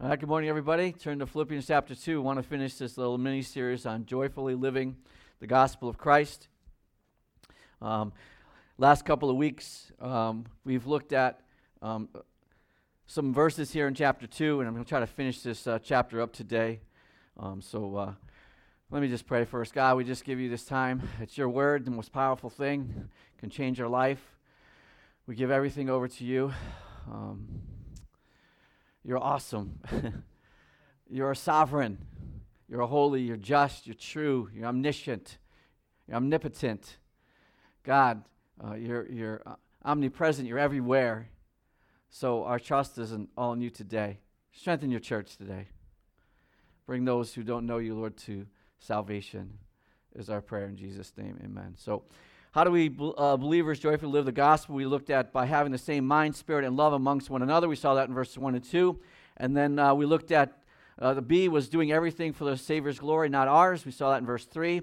All right, good morning, everybody. Turn to Philippians chapter 2. I want to finish this little mini-series on joyfully living the gospel of Christ. Last couple of weeks, we've looked at some verses here in chapter 2, and I'm going to try to finish this chapter up today. Let me just pray first. God, we just give you this time. It's your word, the most powerful thing. It can change our life. We give everything over to you. You're awesome. You're sovereign. You're holy. You're just. You're true. You're omniscient. You're omnipotent. God, you're omnipresent. You're everywhere. So our trust isn't all in you today. Strengthen your church today. Bring those who don't know you, Lord, to salvation is our prayer in Jesus' name. Amen. So how do we believers joyfully live the gospel? We looked at by having the same mind, spirit, and love amongst one another. We saw that in verses 1 and 2. And then we looked at the B was doing everything for the Savior's glory, not ours. We saw that in verse 3.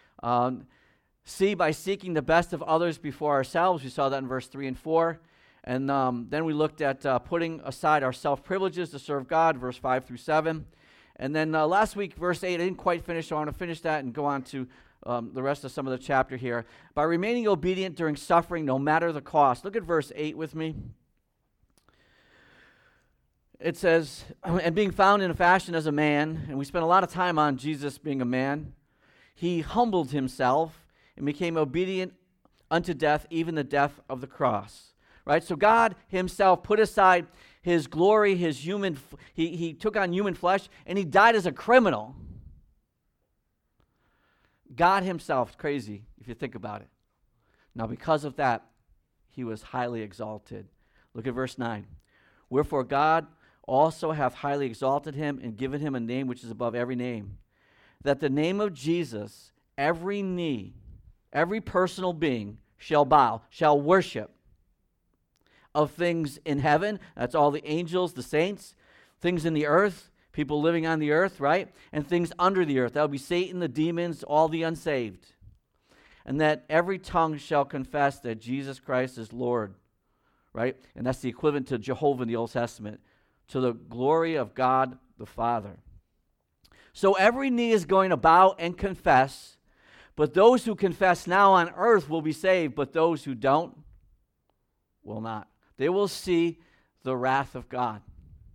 C, by seeking the best of others before ourselves. We saw that in verse 3 and 4. And then we looked at putting aside our self-privileges to serve God, verse 5 through 7. And then last week, verse 8, I didn't quite finish, so I want to finish that and go on to the rest of some of the chapter here. By remaining obedient during suffering, no matter the cost. Look at verse 8 with me. It says, and being found in a fashion as a man, and we spent a lot of time on Jesus being a man, he humbled himself and became obedient unto death, even the death of the cross. Right? So God himself put aside his glory, his human, he took on human flesh, and he died as a criminal. God himself, crazy if you think about it. Now because of that, he was highly exalted. Look at verse 9. Wherefore God also hath highly exalted him and given him a name which is above every name, that the name of Jesus, every knee, every personal being shall bow, shall worship, of things in heaven, that's all the angels, the saints, things in the earth, people living on the earth, right? And things under the earth. That would be Satan, the demons, all the unsaved. And that every tongue shall confess that Jesus Christ is Lord, right? And that's the equivalent to Jehovah in the Old Testament, to the glory of God the Father. So every knee is going to bow and confess, but those who confess now on earth will be saved, but those who don't will not. They will see the wrath of God.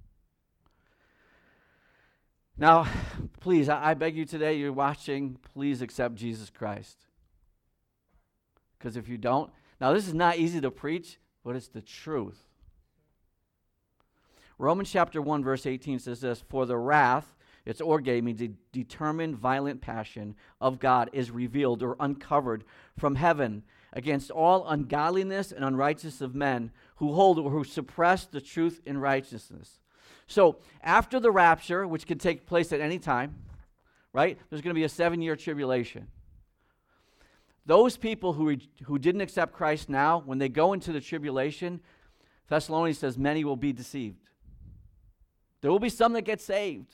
Now, please, I beg you today, you're watching, please accept Jesus Christ. Because if you don't, now this is not easy to preach, but it's the truth. Romans chapter 1, verse 18 says this, for the wrath, it's orge, means a determined violent passion of God is revealed or uncovered from heaven against all ungodliness and unrighteousness of men who hold or who suppress the truth in righteousness. So after the rapture, which can take place at any time, right, there's going to be a 7-year tribulation. Those people who didn't accept Christ now, when they go into the tribulation, Thessalonians says many will be deceived. There will be some that get saved.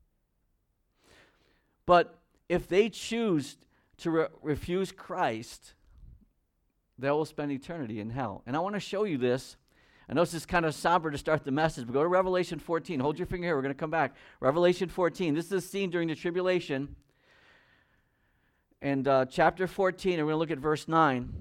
But if they choose to refuse Christ, they will spend eternity in hell. And I want to show you this. I know this is kind of somber to start the message, but go to Revelation 14. Hold your finger here. We're going to come back. Revelation 14. This is a scene during the tribulation. And chapter 14, and we're going to look at verse 9.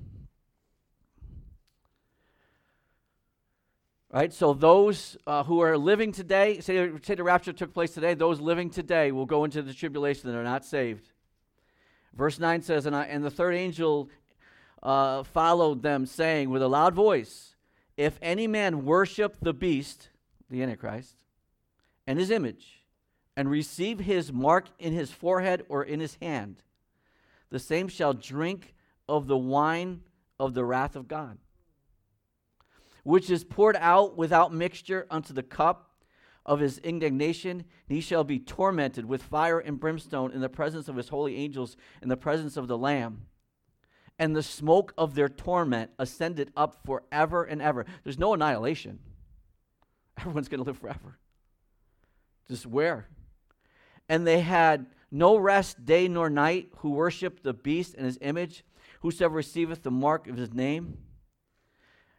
All right, so those who are living today, say the rapture took place today, those living today will go into the tribulation and are not saved. Verse 9 says, and the third angel followed them, saying with a loud voice, if any man worship the beast, the Antichrist, and his image, and receive his mark in his forehead or in his hand, the same shall drink of the wine of the wrath of God, which is poured out without mixture unto the cup of his indignation, and he shall be tormented with fire and brimstone in the presence of his holy angels, in the presence of the Lamb. And the smoke of their torment ascended up forever and ever. There's no annihilation. Everyone's going to live forever. Just where? And they had no rest day nor night who worship the beast and his image, whosoever receiveth the mark of his name.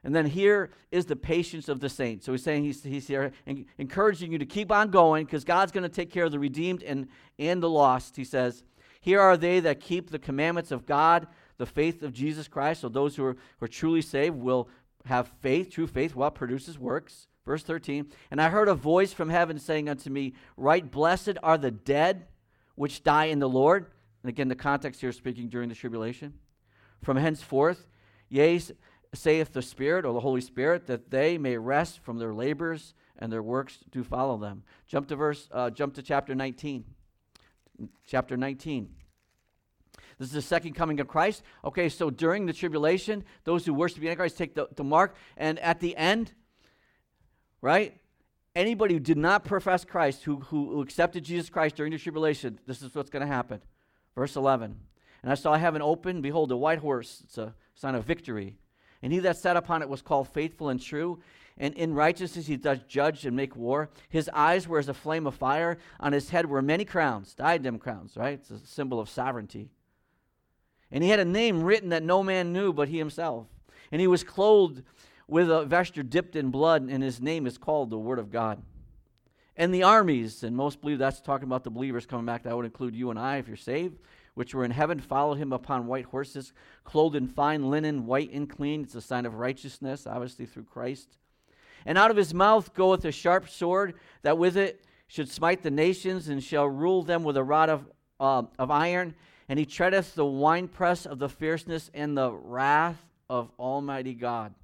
And then here is the patience of the saints. So he's saying he's here encouraging you to keep on going because God's going to take care of the redeemed and the lost. He says, here are they that keep the commandments of God, the faith of Jesus Christ. So those who are truly saved will have faith, true faith, what produces works. Verse 13, and I heard a voice from heaven saying unto me, right, blessed are the dead which die in the Lord. And again, the context here is speaking during the tribulation. From henceforth, yea, saith the Spirit or the Holy Spirit, that they may rest from their labors and their works do follow them. Jump to chapter 19. Chapter 19. This is the second coming of Christ. Okay, so during the tribulation, those who worship the Antichrist take the mark, and at the end, right? Anybody who did not profess Christ, who accepted Jesus Christ during the tribulation, this is what's going to happen. Verse 11. And I saw heaven open, behold, a white horse. It's a sign of victory. And he that sat upon it was called Faithful and True. And in righteousness he does judge and make war. His eyes were as a flame of fire. On his head were many crowns, diadem crowns, right? It's a symbol of sovereignty. And he had a name written that no man knew but he himself. And he was clothed with a vesture dipped in blood, and his name is called the Word of God. And the armies, and most believe that's talking about the believers coming back. That would include you and I if you're saved, which were in heaven, followed him upon white horses, clothed in fine linen, white and clean. It's a sign of righteousness, obviously through Christ. And out of his mouth goeth a sharp sword, that with it should smite the nations, and shall rule them with a rod of iron. And he treadeth the winepress of the fierceness and the wrath of Almighty God.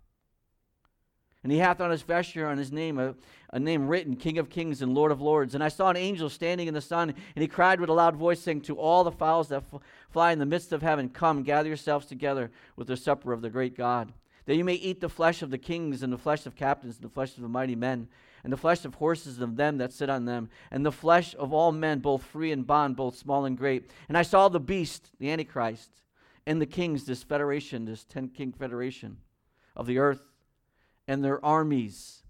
And he hath on his vesture, on his name, a name written, King of Kings and Lord of Lords. And I saw an angel standing in the sun, and he cried with a loud voice, saying to all the fowls that fly in the midst of heaven, come, gather yourselves together with the supper of the great God, that you may eat the flesh of the kings, and the flesh of captains, and the flesh of the mighty men, and the flesh of horses and of them that sit on them, and the flesh of all men, both free and bond, both small and great. And I saw the beast, the Antichrist, and the kings, this federation, this 10-king federation of the earth, and their armies.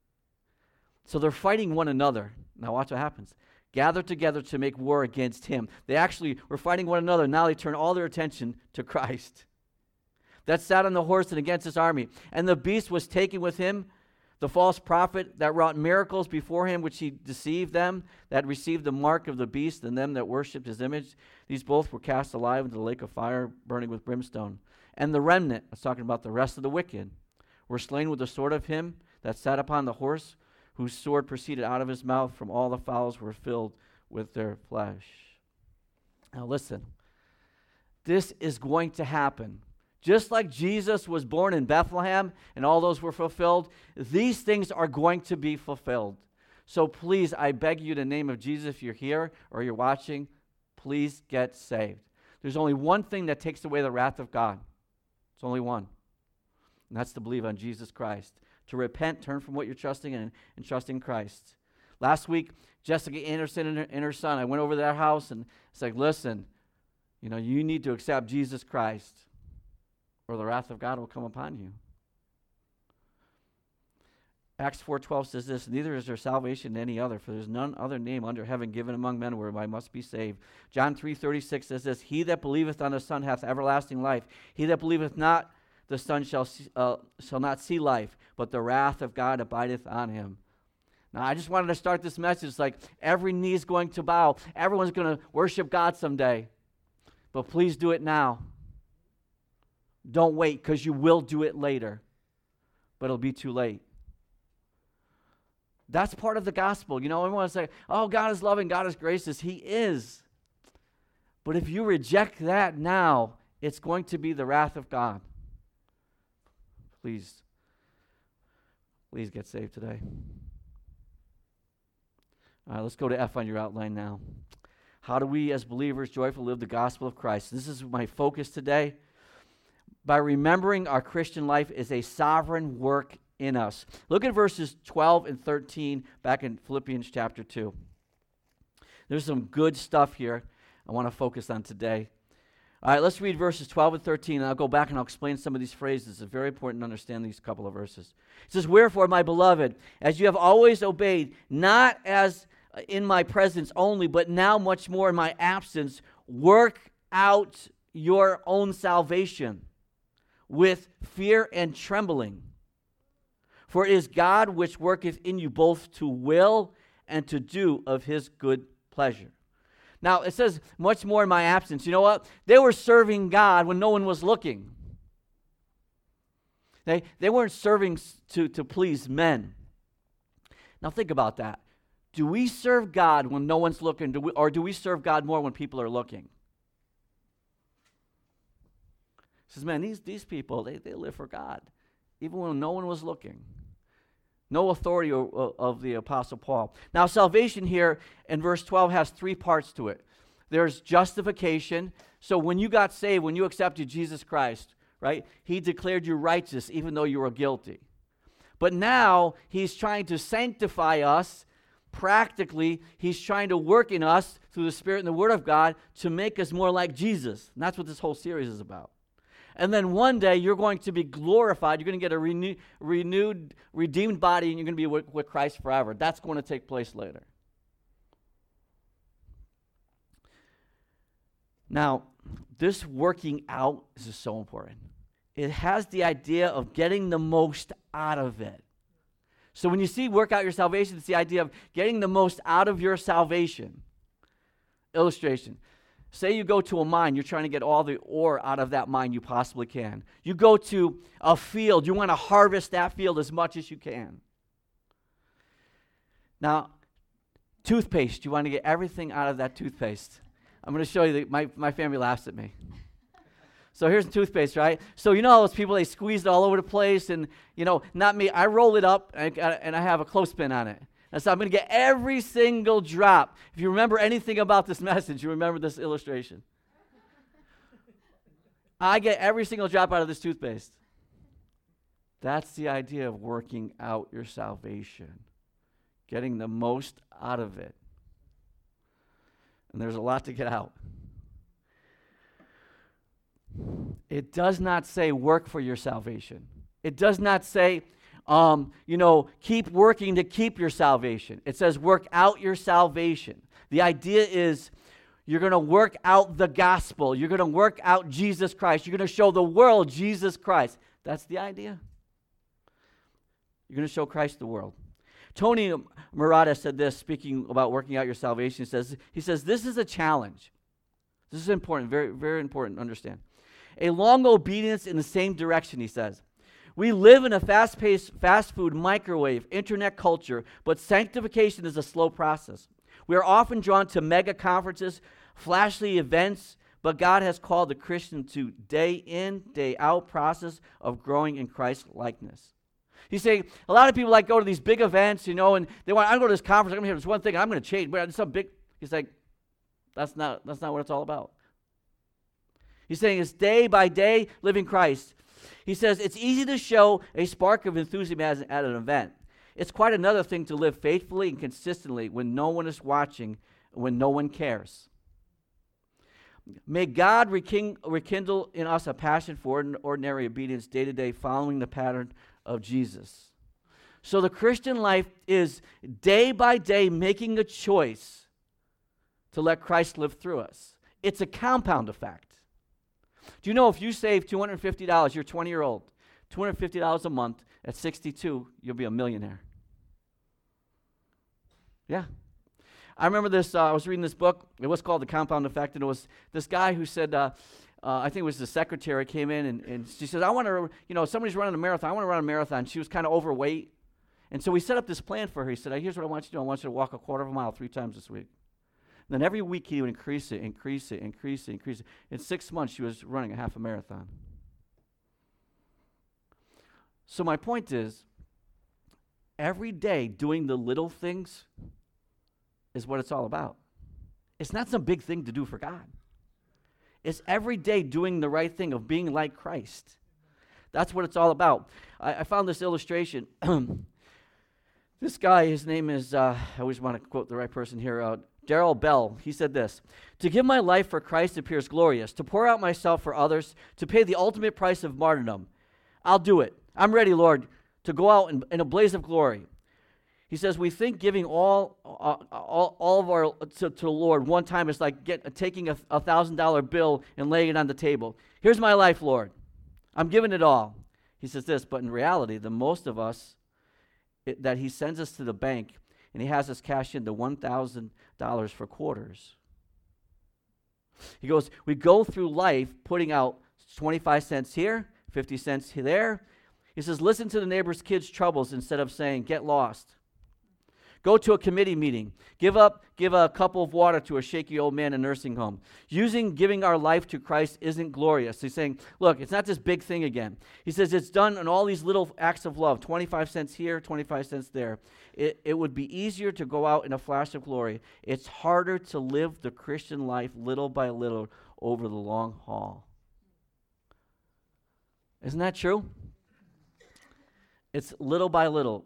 So they're fighting one another. Now watch what happens. Gather together to make war against him. They actually were fighting one another. Now they turn all their attention to Christ. That sat on the horse and against his army. And the beast was taken with him, the false prophet that wrought miracles before him, which he deceived them, that received the mark of the beast, and them that worshipped his image. These both were cast alive into the lake of fire, burning with brimstone. And the remnant, I was talking about the rest of the wicked, were slain with the sword of him that sat upon the horse, whose sword proceeded out of his mouth. From all the fowls were filled with their flesh. Now listen, this is going to happen. Just like Jesus was born in Bethlehem and all those were fulfilled, these things are going to be fulfilled. So please, I beg you in the name of Jesus, if you're here or you're watching, please get saved. There's only one thing that takes away the wrath of God. It's only one. And that's to believe on Jesus Christ. To repent, turn from what you're trusting in, and trust in Christ. Last week, Jessica Anderson and her son, I went over to their house and it's like, listen, you need to accept Jesus Christ or the wrath of God will come upon you. Acts 4:12 says this, neither is there salvation in any other, for there is none other name under heaven given among men whereby I must be saved. John 3:36 says this, he that believeth on the Son hath everlasting life. He that believeth not the Son shall not see life, but the wrath of God abideth on him. Now, I just wanted to start this message like every knee is going to bow. Everyone's going to worship God someday. But please do it now. Don't wait, because you will do it later. But it'll be too late. That's part of the gospel. Everyone say, oh, God is loving, God is gracious. He is. But if you reject that now, it's going to be the wrath of God. Please get saved today. All right, let's go to F on your outline now. How do we as believers joyfully live the gospel of Christ? This is my focus today. By remembering our Christian life is a sovereign work in us. Look at verses 12 and 13 back in Philippians chapter 2. There's some good stuff here I want to focus on today. All right, let's read verses 12 and 13, and I'll go back and I'll explain some of these phrases. It's very important to understand these couple of verses. It says, wherefore, my beloved, as you have always obeyed, not as in my presence only, but now much more in my absence, work out your own salvation with fear and trembling. For it is God which worketh in you both to will and to do of his good pleasure. Now, it says much more in my absence. You know what? They were serving God when no one was looking. They weren't serving to please men. Now, think about that. Do we serve God when no one's looking, or do we serve God more when people are looking? He says, man, these people, they live for God, even when no one was looking. No authority of the Apostle Paul. Now, salvation here in verse 12 has three parts to it. There's justification. So when you got saved, when you accepted Jesus Christ, right, he declared you righteous even though you were guilty. But now he's trying to sanctify us practically. He's trying to work in us through the Spirit and the Word of God to make us more like Jesus. And that's what this whole series is about. And then one day you're going to be glorified. You're going to get a renewed, redeemed body, and you're going to be with Christ forever. That's going to take place later. Now, this working out is just so important. It has the idea of getting the most out of it. So when you see work out your salvation, it's the idea of getting the most out of your salvation. Illustration. Say you go to a mine, you're trying to get all the ore out of that mine you possibly can. You go to a field, you want to harvest that field as much as you can. Now, toothpaste, you want to get everything out of that toothpaste. I'm going to show you, my family laughs at me. So here's the toothpaste, right? So you know all those people, they squeeze it all over the place, and, you know, not me. I roll it up, and I have a clothespin on it. And so I'm going to get every single drop. If you remember anything about this message, you remember this illustration. I get every single drop out of this toothpaste. That's the idea of working out your salvation, getting the most out of it. And there's a lot to get out. It does not say work for your salvation. It does not say, keep working to keep your salvation. It says work out your salvation. The idea is you're going to work out the gospel. You're going to work out Jesus Christ. You're going to show the world Jesus Christ. That's the idea. You're going to show Christ the world. Tony Murata said this, speaking about working out your salvation. He says, this is a challenge. This is important, very, very important to understand. A long obedience in the same direction, he says. We live in a fast-paced, fast food, microwave, internet culture, but sanctification is a slow process. We are often drawn to mega conferences, flashy events, but God has called the Christian to day in, day out process of growing in Christ's likeness. He's saying a lot of people like go to these big events, and they want, I'm going to this conference, I'm going to hear this one thing, I'm going to change, but it's some big. He's like, that's not what it's all about. He's saying it's day by day living Christ. He says it's easy to show a spark of enthusiasm at an event. It's quite another thing to live faithfully and consistently when no one is watching, when no one cares. May God rekindle in us a passion for ordinary obedience day to day, following the pattern of Jesus. So the Christian life is day by day making a choice to let Christ live through us. It's a compound effect. Do you know if you save $250, you're 20-year-old, $250 a month, at 62, you'll be a millionaire. Yeah. I remember this, I was reading this book, it was called The Compound Effect, and it was this guy who said, I think it was the secretary, came in, and she said, I want to, somebody's running a marathon, I want to run a marathon. She was kind of overweight, and so we set up this plan for her. He said, here's what I want you to do. I want you to walk a quarter of a mile 3 times this week. And then every week he would increase it. In 6 months, she was running a half a marathon. So my point is, every day doing the little things is what it's all about. It's not some big thing to do for God. It's every day doing the right thing of being like Christ. That's what it's all about. I found this illustration. This guy, his name is, I always want to quote the right person here, Darrell Bell. He said this: to give my life for Christ appears glorious, to pour out myself for others, to pay the ultimate price of martyrdom. I'll do it. I'm ready, Lord, to go out in a blaze of glory. He says, we think giving all of our to the Lord one time is like taking a $1,000 bill and laying it on the table. Here's my life, Lord. I'm giving it all. He says this, but in reality, the most of us that he sends us to the bank and he has us cash in the $1,000 for quarters. He goes, we go through life putting out 25 cents here, 50 cents there. He says, listen to the neighbor's kids' troubles instead of saying, get lost. Go to a committee meeting. Give a cup of water to a shaky old man in a nursing home. Giving our life to Christ isn't glorious. He's saying, look, it's not this big thing again. He says it's done in all these little acts of love, 25 cents here, 25 cents there. It would be easier to go out in a flash of glory. It's harder to live the Christian life little by little over the long haul. Isn't that true? It's little by little.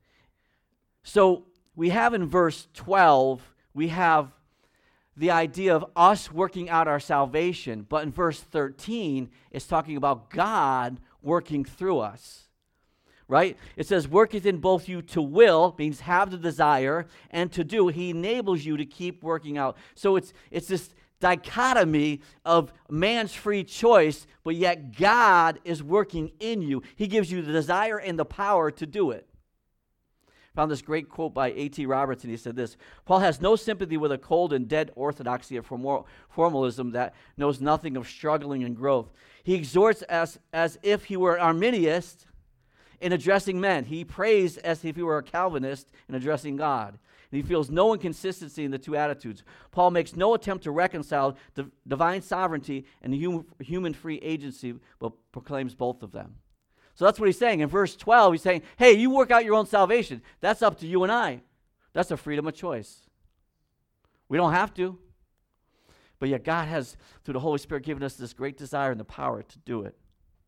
So we have in verse 12, we have the idea of us working out our salvation. But in verse 13, it's talking about God working through us. Right? It says, worketh in both you to will, means have the desire, and to do. He enables you to keep working out. So it's this dichotomy of man's free choice, but yet God is working in you. He gives you the desire and the power to do it. Found this great quote by A.T. Robertson. He said this: Paul has no sympathy with a cold and dead orthodoxy of formalism that knows nothing of struggling and growth. He exhorts as if he were an Arminianist in addressing men. He prays as if he were a Calvinist in addressing God. And he feels no inconsistency in the two attitudes. Paul makes no attempt to reconcile the divine sovereignty and human free agency, but proclaims both of them. So that's what he's saying. In verse 12, he's saying, hey, you work out your own salvation. That's up to you and I. That's a freedom of choice. We don't have to. But yet God has, through the Holy Spirit, given us this great desire and the power to do it.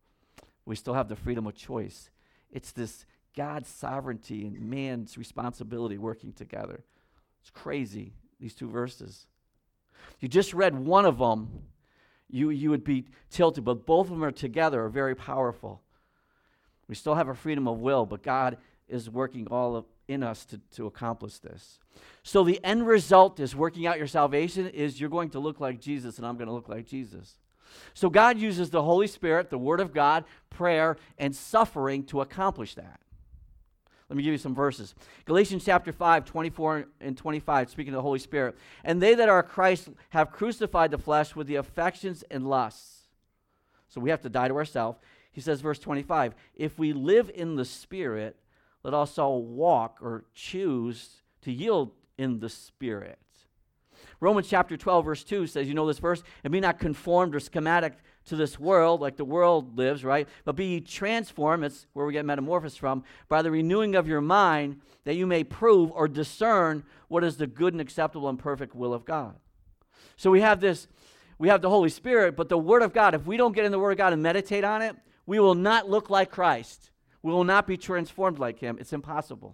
We still have the freedom of choice. It's this God's sovereignty and man's responsibility working together. It's crazy, these two verses. You just read one of them, you would be tilted, but both of them are together, are very powerful. We still have a freedom of will, but God is working in us to accomplish this. So the end result is working out your salvation is you're going to look like Jesus, and I'm going to look like Jesus. So God uses the Holy Spirit, the Word of God, prayer, and suffering to accomplish that. Let me give you some verses. Galatians chapter 5, 24 and 25, speaking of the Holy Spirit. And they that are Christ have crucified the flesh with the affections and lusts. So we have to die to ourselves. He says, verse 25, if we live in the Spirit, let us all walk or choose to yield in the Spirit. Romans chapter 12, verse 2 says, you know this verse, and be not conformed or schematic to this world like the world lives, right? But be ye transformed, that's where we get metamorphosis from, by the renewing of your mind, that you may prove or discern what is the good and acceptable and perfect will of God. So we have the Holy Spirit, but the Word of God, if we don't get in the Word of God and meditate on it, we will not look like Christ. We will not be transformed like Him. It's impossible.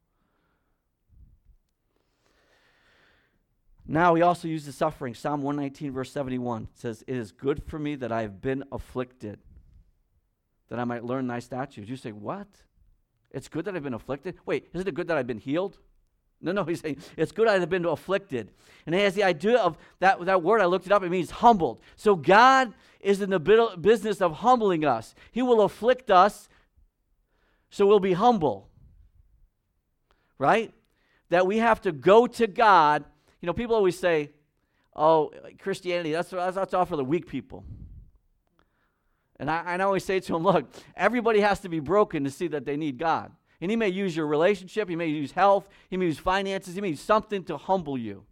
Now, he also uses suffering. Psalm 119, verse 71 says, it is good for me that I have been afflicted, that I might learn thy statutes. You say, what? It's good that I've been afflicted? Wait, isn't it good that I've been healed? No, he's saying, it's good I have been afflicted. And he has the idea of that word, I looked it up, it means humbled. So God is in the business of humbling us. He will afflict us, so we'll be humble. Right? That we have to go to God. You know, people always say, oh, Christianity, that's all for the weak people. And I always say to them, look, everybody has to be broken to see that they need God. And He may use your relationship, He may use health, He may use finances, He may use something to humble you.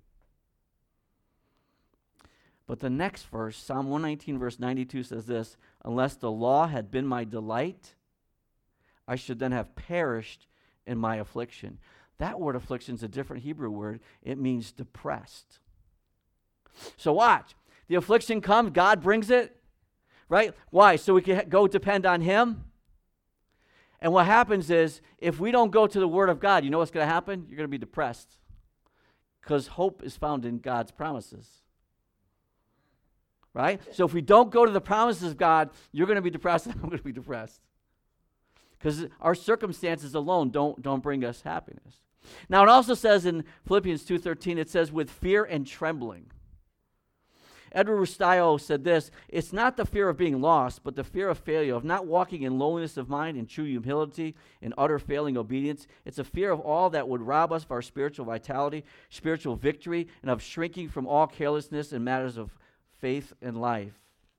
But the next verse, Psalm 119, verse 92 says this, unless the law had been my delight, I should then have perished in my affliction. That word affliction is a different Hebrew word. It means depressed. So watch. The affliction comes, God brings it, right? Why? So we can go depend on Him. And what happens is, if we don't go to the Word of God, you know what's going to happen? You're going to be depressed. Because hope is found in God's promises. Right? So if we don't go to the promises of God, you're going to be depressed and I'm going to be depressed. Because our circumstances alone don't bring us happiness. Now it also says in Philippians 2:13, it says with fear and trembling. Edward Rustillo said this: "It's not the fear of being lost, but the fear of failure, of not walking in lowliness of mind, in true humility, in utter failing obedience. It's a fear of all that would rob us of our spiritual vitality, spiritual victory, and of shrinking from all carelessness in matters of faith and life."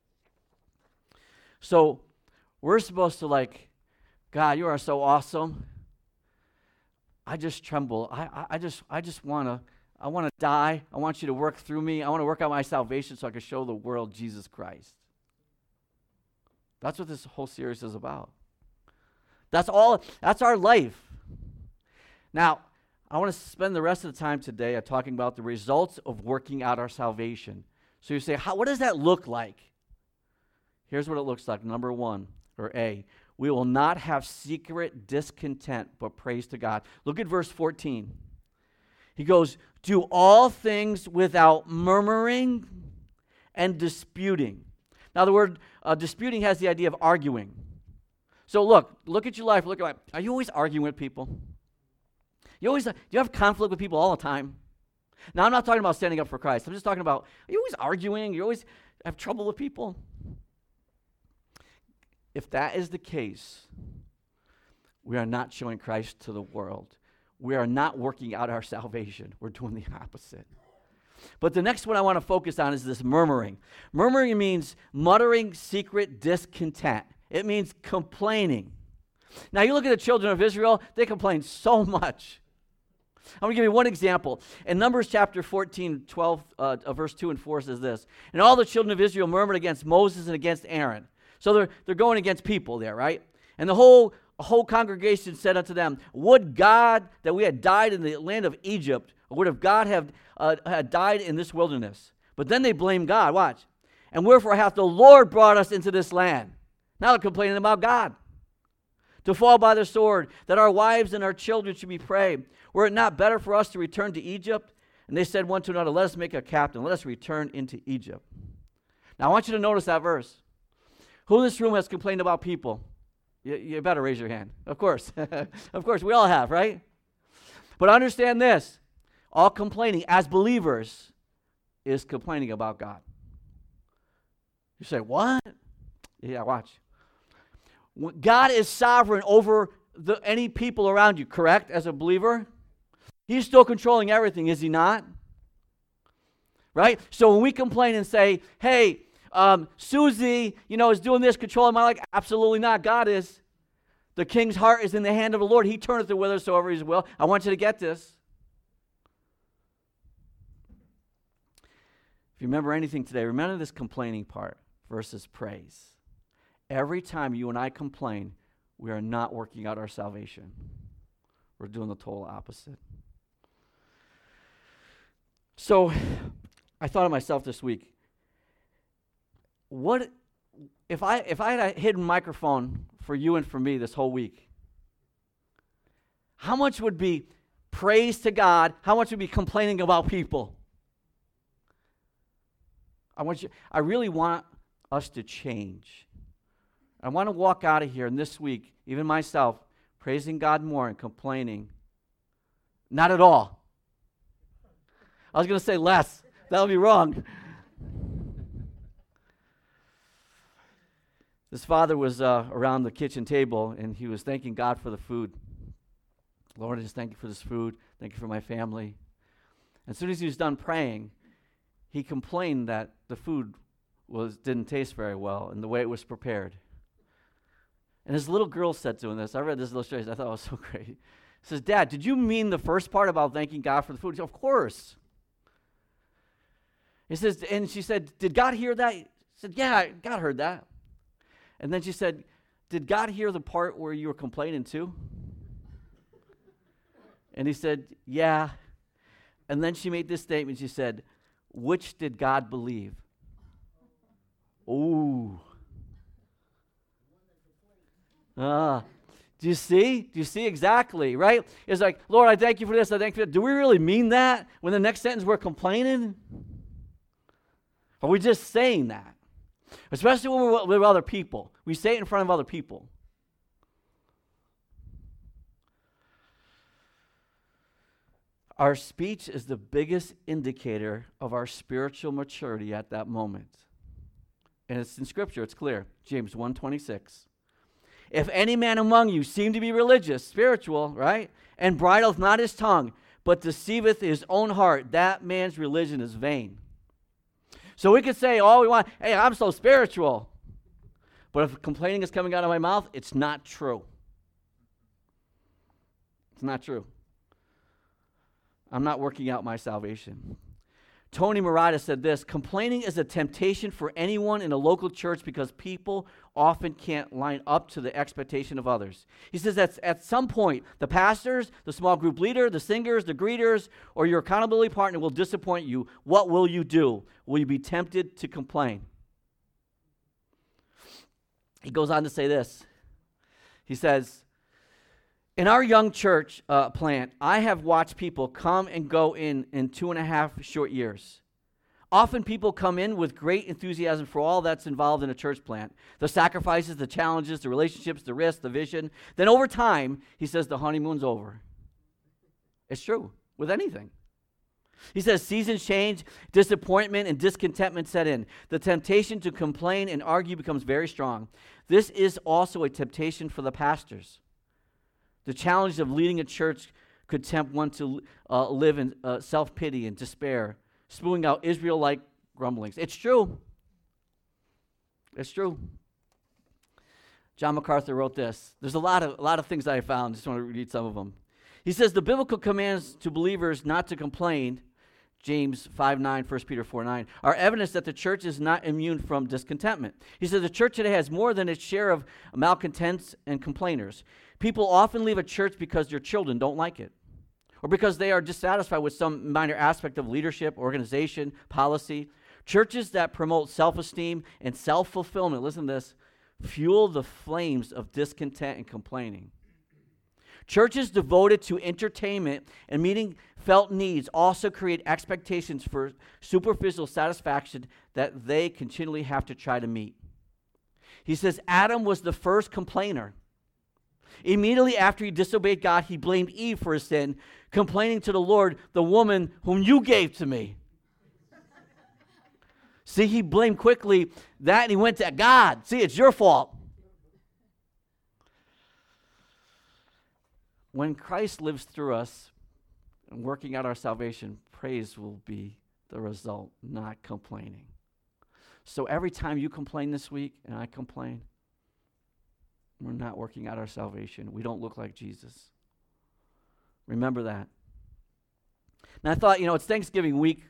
So we're supposed to God, you are so awesome. I just tremble. I just want to die. I want you to work through me. I want to work out my salvation so I can show the world Jesus Christ. That's what this whole series is about. That's our life. Now, I want to spend the rest of the time today talking about the results of working out our salvation. So you say, what does that look like? Here's what it looks like. Number one, or A, we will not have secret discontent, but praise to God. Look at verse 14. He goes, "Do all things without murmuring and disputing." Now, the word disputing has the idea of arguing. So look at your life. Look at life. Are you always arguing with people? Do you have conflict with people all the time? Now, I'm not talking about standing up for Christ. I'm just talking about, are you always arguing? You always have trouble with people? If that is the case, we are not showing Christ to the world. We are not working out our salvation. We're doing the opposite. But the next one I want to focus on is this murmuring. Murmuring means muttering secret discontent. It means complaining. Now, you look at the children of Israel, they complain so much. I'm going to give you one example. In Numbers chapter 14, 12, verse 2 and 4 says this: "And all the children of Israel murmured against Moses and against Aaron." So they're going against people there, right? And the whole congregation said unto them, "Would God that we had died in the land of Egypt, or would have God had died in this wilderness?" But then they blamed God. Watch. "And wherefore hath the Lord brought us into this land?" Now they're complaining about God. "To fall by the sword, that our wives and our children should be prey. Were it not better for us to return to Egypt?" And they said one to another, "Let us make a captain. Let us return into Egypt." Now I want you to notice that verse. Who in this room has complained about people? You better raise your hand. Of course. Of course, we all have, right? But understand this. All complaining as believers is complaining about God. You say, what? Yeah, watch. God is sovereign over any people around you, correct, as a believer? He's still controlling everything, is he not? Right? So when we complain and say, hey, Susie, is doing this, controlling my life. Absolutely not. God is. The king's heart is in the hand of the Lord. He turneth it whithersoever he will. I want you to get this. If you remember anything today, remember this complaining part versus praise. Every time you and I complain, we are not working out our salvation. We're doing the total opposite. So I thought of myself this week. What if I had a hidden microphone for you and for me this whole week? How much would be praise to God? How much would be complaining about people? I really want us to change. I want to walk out of here, and this week, even myself, praising God more and complaining. Not at all. I was going to say less. That would be wrong. This father was around the kitchen table, and he was thanking God for the food. Lord, I just thank you for this food. Thank you for my family. As soon as he was done praying, he complained that the food didn't taste very well and the way it was prepared. And his little girl said to him this. I read this illustration. I thought it was so great. He says, "Dad, did you mean the first part about thanking God for the food?" He said, "Of course." He says, and she said, "Did God hear that?" He said, "Yeah, God heard that." And then she said, "Did God hear the part where you were complaining too?" And he said, "Yeah." And then she made this statement. She said, "Which did God believe?" Ooh. Do you see? Do you see exactly, right? It's like, Lord, I thank you for this. I thank you for that. Do we really mean that when the next sentence we're complaining? Are we just saying that? Especially when we're with other people. We say it in front of other people. Our speech is the biggest indicator of our spiritual maturity at that moment. And it's in Scripture, it's clear. James 1:26. If any man among you seem to be religious, spiritual, right, and bridleth not his tongue, but deceiveth his own heart, that man's religion is vain. So we could say all we want, hey, I'm so spiritual. But if complaining is coming out of my mouth, it's not true. It's not true. I'm not working out my salvation. Tony Murata said this: complaining is a temptation for anyone in a local church because people often can't line up to the expectation of others. He says that at some point, the pastors, the small group leader, the singers, the greeters, or your accountability partner will disappoint you. What will you do? Will you be tempted to complain? He goes on to say this. He says, in our young church plant, I have watched people come and go in 2.5 short years. Often people come in with great enthusiasm for all that's involved in a church plant. The sacrifices, the challenges, the relationships, the risks, the vision. Then over time, he says the honeymoon's over. It's true with anything. He says seasons change, disappointment and discontentment set in. The temptation to complain and argue becomes very strong. This is also a temptation for the pastors. The challenge of leading a church could tempt one to live in self-pity and despair, spewing out Israel-like grumblings. It's true. It's true. John MacArthur wrote this. There's a lot of things I found. Just want to read some of them. He says the biblical commands to believers not to complain, James 5:9, 1 Peter 4:9, are evidence that the church is not immune from discontentment. He says the church today has more than its share of malcontents and complainers. People often leave a church because their children don't like it, or because they are dissatisfied with some minor aspect of leadership, organization, policy. Churches that promote self-esteem and self-fulfillment, listen to this, fuel the flames of discontent and complaining. Churches devoted to entertainment and meeting felt needs also create expectations for superficial satisfaction that they continually have to try to meet. He says Adam was the first complainer. Immediately after he disobeyed God, he blamed Eve for his sin, complaining to the Lord, the woman whom you gave to me. See, he blamed quickly that and he went to God. See, it's your fault. When Christ lives through us and working out our salvation, praise will be the result, not complaining. So every time you complain this week and I complain, we're not working out our salvation. We don't look like Jesus. Remember that. And I thought, it's Thanksgiving week.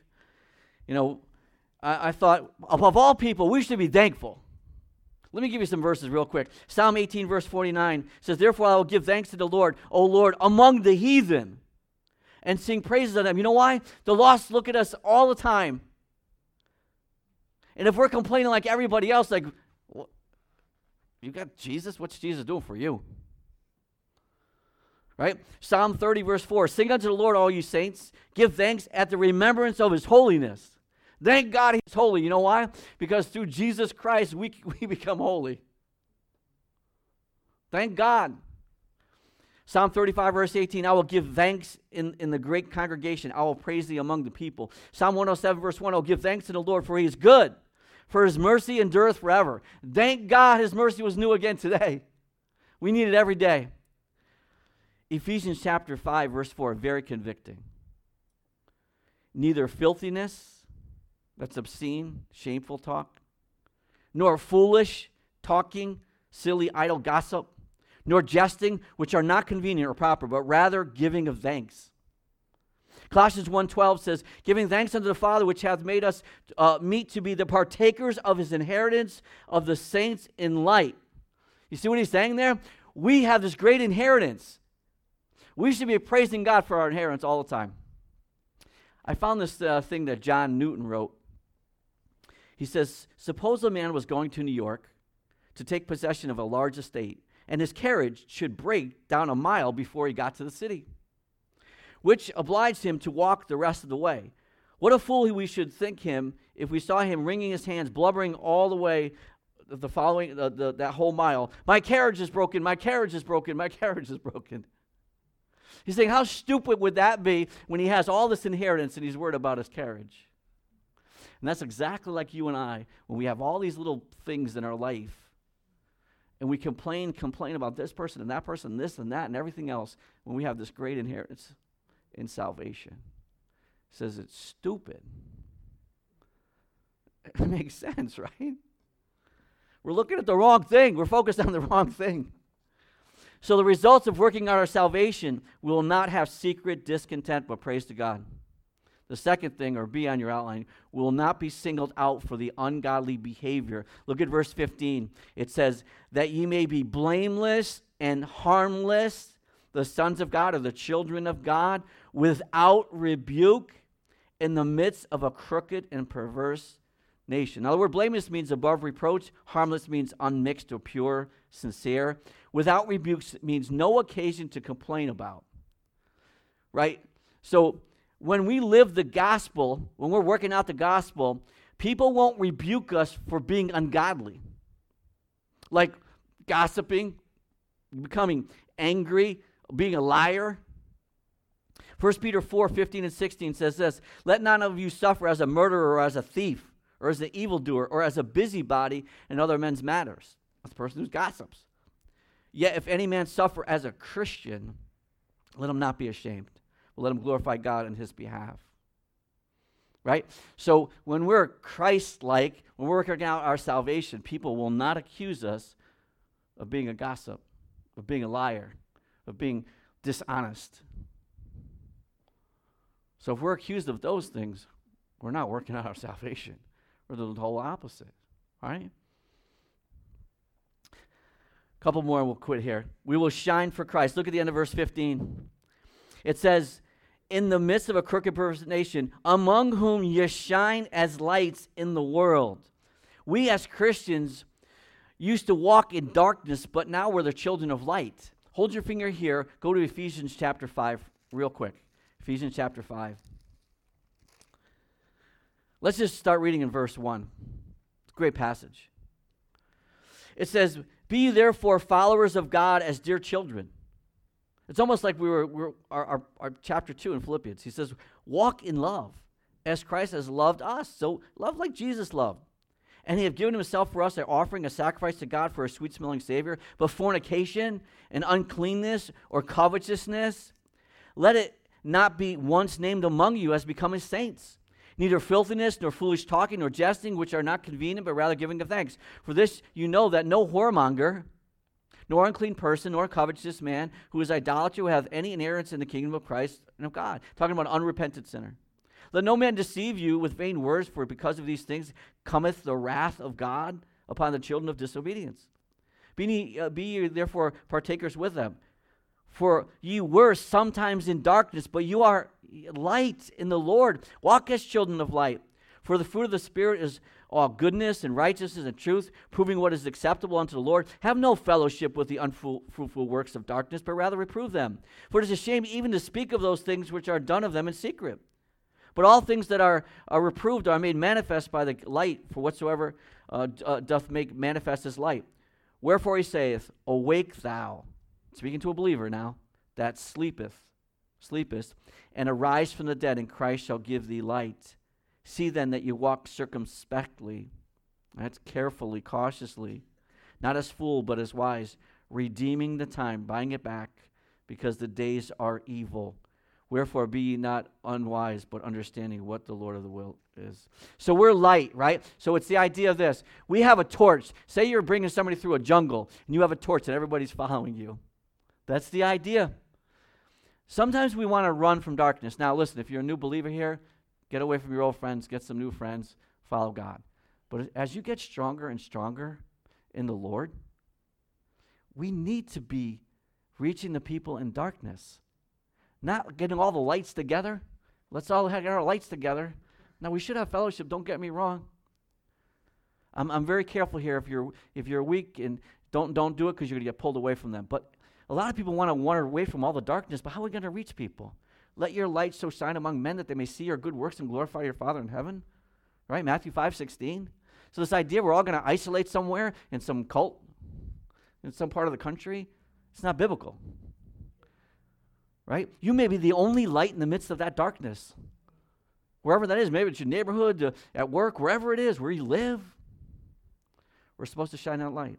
I thought, above all people, we should be thankful. Let me give you some verses real quick. Psalm 18, verse 49 says, therefore I will give thanks to the Lord, O Lord, among the heathen, and sing praises on them. You know why? The lost look at us all the time. And if we're complaining like everybody else, like, you got Jesus? What's Jesus doing for you? Right? Psalm 30, verse 4, sing unto the Lord, all you saints. Give thanks at the remembrance of his holiness. Thank God he's holy. You know why? Because through Jesus Christ, we become holy. Thank God. Psalm 35, verse 18, I will give thanks in the great congregation. I will praise thee among the people. Psalm 107, verse 1, I will give thanks to the Lord, for he is good, for his mercy endureth forever. Thank God his mercy was new again today. We need it every day. Ephesians chapter 5, verse 4, very convicting. Neither filthiness, that's obscene, shameful talk, nor foolish talking, silly, idle gossip, nor jesting, which are not convenient or proper, but rather giving of thanks. Colossians 1:12 says, giving thanks unto the Father, which hath made us meet to be the partakers of his inheritance of the saints in light. You see what he's saying there? We have this great inheritance. We should be praising God for our inheritance all the time. I found this thing that John Newton wrote. He says, suppose a man was going to New York to take possession of a large estate, and his carriage should break down a mile before he got to the city, which obliged him to walk the rest of the way. What a fool we should think him if we saw him wringing his hands, blubbering all the way that whole mile. My carriage is broken, my carriage is broken, my carriage is broken. He's saying, how stupid would that be when he has all this inheritance and he's worried about his carriage? And that's exactly like you and I, when we have all these little things in our life, and we complain about this person and that person, this and that and everything else, when we have this great inheritance in salvation. He says it's stupid. It makes sense, right? We're looking at the wrong thing. We're focused on the wrong thing. So the results of working on our salvation will not have secret discontent, but praise to God. The second thing, or B on your outline, will not be singled out for the ungodly behavior. Look at verse 15. It says, that ye may be blameless and harmless, the sons of God, or the children of God, without rebuke in the midst of a crooked and perverse nation. Now, the word blameless means above reproach. Harmless means unmixed or pure, sincere. Without rebukes means no occasion to complain about. Right? So, when we live the gospel, when we're working out the gospel, people won't rebuke us for being ungodly. Like gossiping, becoming angry, being a liar. 1 Peter 4:15 and 16 says this, let none of you suffer as a murderer or as a thief or as an evildoer or as a busybody in other men's matters. That's the person who gossips. Yet if any man suffer as a Christian, let him not be ashamed. But let him glorify God on his behalf. Right? So when we're Christ-like, when we're working out our salvation, people will not accuse us of being a gossip, of being a liar, of being dishonest. So if we're accused of those things, we're not working out our salvation. We're the whole opposite. Right? A couple more and we'll quit here. We will shine for Christ. Look at the end of verse 15. It says, in the midst of a crooked perverse nation, among whom ye shine as lights in the world. We as Christians used to walk in darkness, but now we're the children of light. Hold your finger here. Go to Ephesians chapter 5 real quick. Ephesians chapter 5. Let's just start reading in verse 1. It's a great passage. It says, be ye therefore followers of God as dear children. It's almost like our chapter 2 in Philippians. He says, walk in love as Christ has loved us. So love like Jesus loved. And he hath given himself for us, an offering, a sacrifice to God for a sweet-smelling Savior. But fornication and uncleanness or covetousness, let it not be once named among you as becoming saints. Neither filthiness, nor foolish talking, nor jesting, which are not convenient, but rather giving of thanks. For this you know that no whoremonger, nor unclean person, nor covetous man, who is idolater, will have any inheritance in the kingdom of Christ and of God. Talking about an unrepentant sinner. Let no man deceive you with vain words, for because of these things cometh the wrath of God upon the children of disobedience. Be ye therefore partakers with them. For ye were sometimes in darkness, but you are light in the Lord. Walk as children of light. For the fruit of the Spirit is all goodness and righteousness and truth, proving what is acceptable unto the Lord. Have no fellowship with the unfruitful works of darkness, but rather reprove them. For it is a shame even to speak of those things which are done of them in secret. But all things that are reproved are made manifest by the light, for whatsoever doth make manifest as light. Wherefore he saith, awake thou, speaking to a believer now, that sleepest, and arise from the dead, and Christ shall give thee light. See then that you walk circumspectly, that's carefully, cautiously, not as fool, but as wise, redeeming the time, buying it back, because the days are evil. Wherefore be ye not unwise, but understanding what the Lord of the will is. So we're light, right? So it's the idea of this. We have a torch. Say you're bringing somebody through a jungle, and you have a torch, and everybody's following you. That's the idea. Sometimes we want to run from darkness. Now listen, if you're a new believer here, get away from your old friends, get some new friends, follow God. But as you get stronger and stronger in the Lord, we need to be reaching the people in darkness. Not getting all the lights together. Let's all get our lights together. Now, we should have fellowship, don't get me wrong. I'm very careful here. If you're weak, and don't do it because you're going to get pulled away from them. But a lot of people want to wander away from all the darkness, but how are we going to reach people? Let your light so shine among men that they may see your good works and glorify your Father in heaven. Right? Matthew 5:16. So this idea we're all going to isolate somewhere in some cult, in some part of the country, it's not biblical. right? You may be the only light in the midst of that darkness. Wherever that is, maybe it's your neighborhood, at work, wherever it is, where you live. We're supposed to shine that light.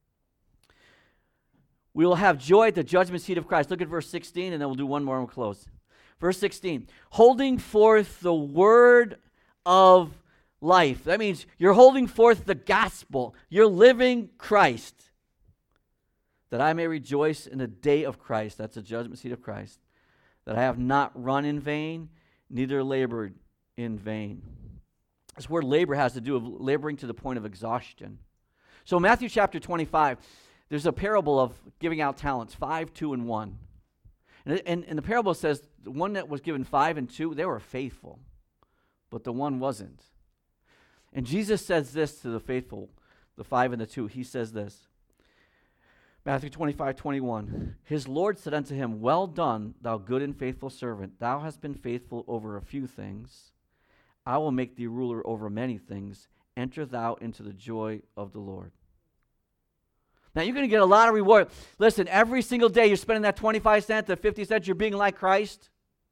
We will have joy at the judgment seat of Christ. Look at verse 16, and then we'll do one more and we'll close. Verse 16, holding forth the word of life. That means you're holding forth the gospel. You're living Christ. That I may rejoice in the day of Christ. That's the judgment seat of Christ. That I have not run in vain, neither labored in vain. This word labor has to do with laboring to the point of exhaustion. So Matthew chapter 25, there's a parable of giving out talents, 5, 2, and 1. And the parable says the one that was given 5 and 2, they were faithful, but the one wasn't. And Jesus says this to the faithful, the 5 and the 2. He says this, Matthew 25, 21. His Lord said unto him, well done, thou good and faithful servant. Thou hast been faithful over a few things. I will make thee ruler over many things. Enter thou into the joy of the Lord. Now, you're going to get a lot of reward. Listen, every single day you're spending that 25 cents, that 50 cents, you're being like Christ.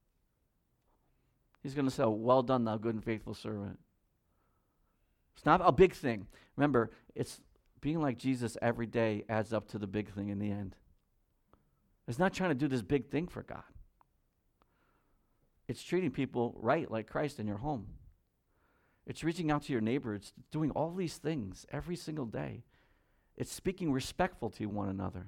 He's going to say, well done, thou good and faithful servant. It's not a big thing. Remember, it's being like Jesus every day adds up to the big thing in the end. It's not trying to do this big thing for God. It's treating people right like Christ in your home. It's reaching out to your neighbor. It's doing all these things every single day. It's speaking respectful to one another.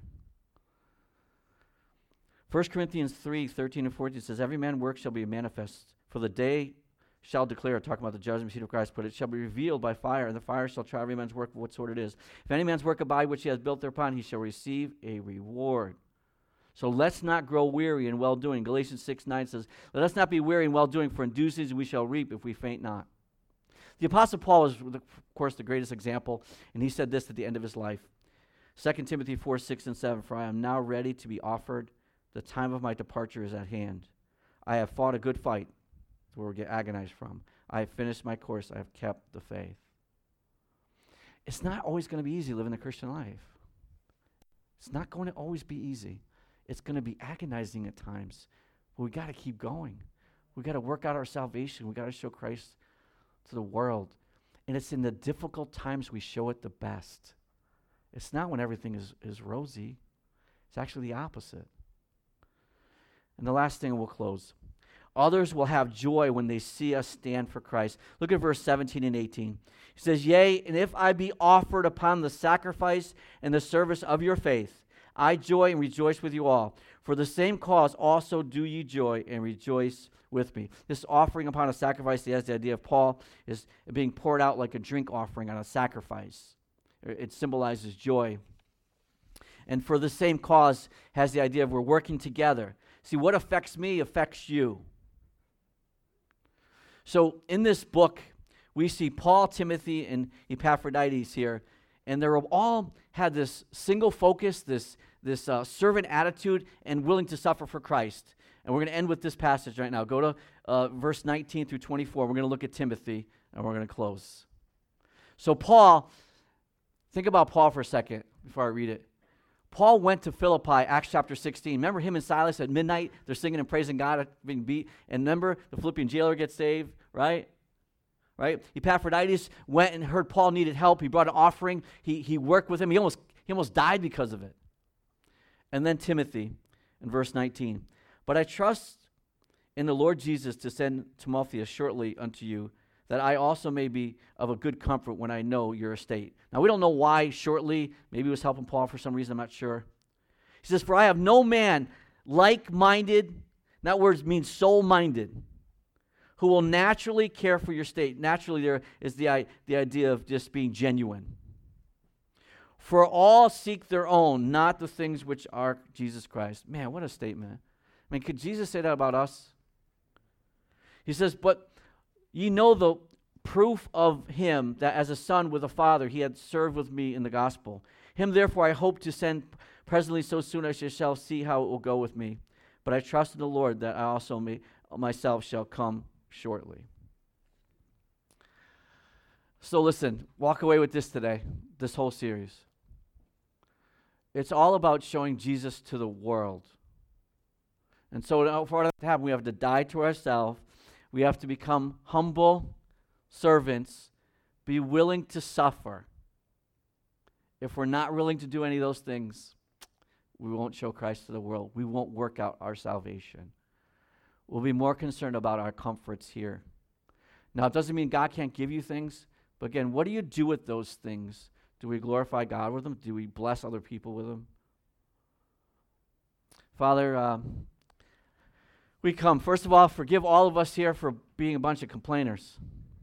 1 Corinthians 3, 13 and 14 says, every man's work shall be manifest, for the day shall declare, talking about the judgment seat of Christ, but it shall be revealed by fire, and the fire shall try every man's work of what sort it is. If any man's work abide which he has built thereupon, he shall receive a reward. So let's not grow weary in well-doing. Galatians 6, 9 says, let us not be weary in well-doing, for in due season we shall reap if we faint not. The Apostle Paul was, of course, the greatest example, and he said this at the end of his life. 2 Timothy 4, 6 and 7, for I am now ready to be offered. The time of my departure is at hand. I have fought a good fight, where we get agonized from. I have finished my course. I have kept the faith. It's not always going to be easy living the Christian life. It's not going to always be easy. It's going to be agonizing at times. But we got to keep going. We got to work out our salvation. We got to show Christ to the world. And it's in the difficult times we show it the best. It's not when everything is rosy. It's actually the opposite. And the last thing, we'll close. Others will have joy when they see us stand for Christ. Look at verse 17 and 18. He says, yea, and if I be offered upon the sacrifice and the service of your faith, I joy and rejoice with you all. For the same cause also do ye joy and rejoice with me. This offering upon a sacrifice, has the idea of Paul is being poured out like a drink offering on a sacrifice. It symbolizes joy. And for the same cause has the idea of we're working together. See, what affects me affects you. So in this book, we see Paul, Timothy, and Epaphroditus here, and they all had this single focus, this servant attitude, and willing to suffer for Christ. And we're going to end with this passage right now. Go to verse 19 through 24. We're going to look at Timothy, and we're going to close. So Paul, think about Paul for a second before I read it. Paul went to Philippi, Acts chapter 16. Remember him and Silas at midnight? They're singing and praising God, being beat. And remember, the Philippian jailer gets saved, right? Right? Epaphroditus went and heard Paul needed help. He brought an offering. He worked with him. He almost died because of it. And then Timothy in verse 19. But I trust in the Lord Jesus to send Timotheus shortly unto you, that I also may be of a good comfort when I know your estate. Now, we don't know why shortly. Maybe he was helping Paul for some reason. I'm not sure. He says, for I have no man like-minded, that word means soul-minded, who will naturally care for your state. Naturally, there is the idea of just being genuine. For all seek their own, not the things which are Jesus Christ. Man, what a statement. I mean, could Jesus say that about us? He says, but ye know the proof of him, that as a son with a father he had served with me in the gospel. Him therefore I hope to send presently, so soon as I shall see how it will go with me. But I trust in the Lord that I also myself shall come shortly. So listen, walk away with this today, this whole series. It's all about showing Jesus to the world. And so for that to happen, we have to die to ourselves. We have to become humble servants, be willing to suffer. If we're not willing to do any of those things, we won't show Christ to the world. We won't work out our salvation. We'll be more concerned about our comforts here. Now, it doesn't mean God can't give you things, but again, what do you do with those things? Do we glorify God with them? Do we bless other people with them? Father, we come. First of all, forgive all of us here for being a bunch of complainers.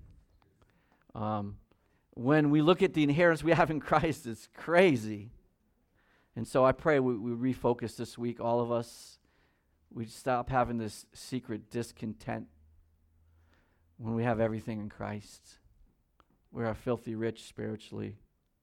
When we look at the inheritance we have in Christ, it's crazy. And so I pray we refocus this week, all of us. We stop having this secret discontent when we have everything in Christ. We are filthy rich spiritually.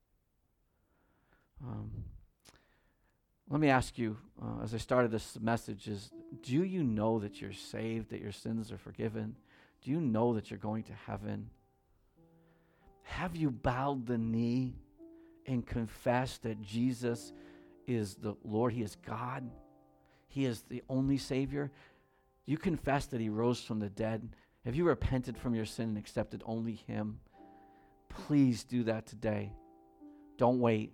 Let me ask you, as I started this message, do you know that you're saved, that your sins are forgiven? Do you know that you're going to heaven? Have you bowed the knee and confessed that Jesus is the Lord? He is God. He is the only Savior. You confess that He rose from the dead. Have you repented from your sin and accepted only Him? Please do that today. Don't wait.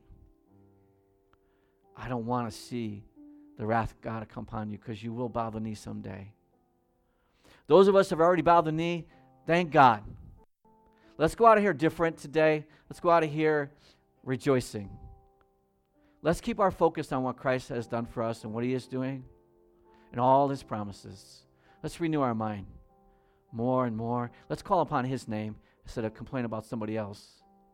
I don't want to see the wrath of God come upon you, because you will bow the knee someday. Those of us who have already bowed the knee, thank God. Let's go out of here different today. Let's go out of here rejoicing. Let's keep our focus on what Christ has done for us and what He is doing and all His promises. Let's renew our mind more and more. Let's call upon His name instead of complain about somebody else.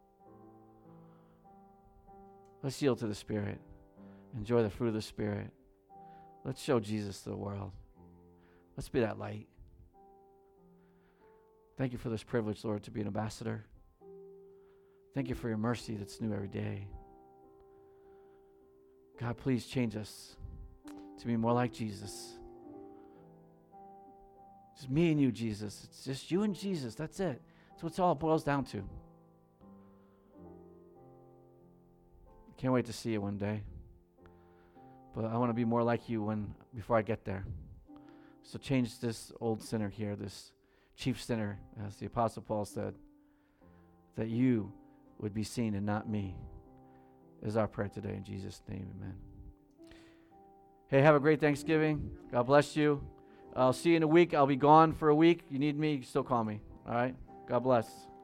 Let's yield to the Spirit. Enjoy the fruit of the Spirit. Let's show Jesus to the world. Let's be that light. Thank you for this privilege, Lord, to be an ambassador. Thank you for your mercy that's new every day. God, please change us to be more like Jesus. Just me and you, Jesus. It's just you and Jesus. That's it. That's what it all boils down to. Can't wait to see you one day. But I want to be more like you before I get there. So change this old sinner here, this chief sinner, as the Apostle Paul said, that you would be seen and not me, is our prayer today. In Jesus' name, amen. Hey, have a great Thanksgiving. God bless you. I'll see you in a week. I'll be gone for a week. You need me, you still call me. All right? God bless.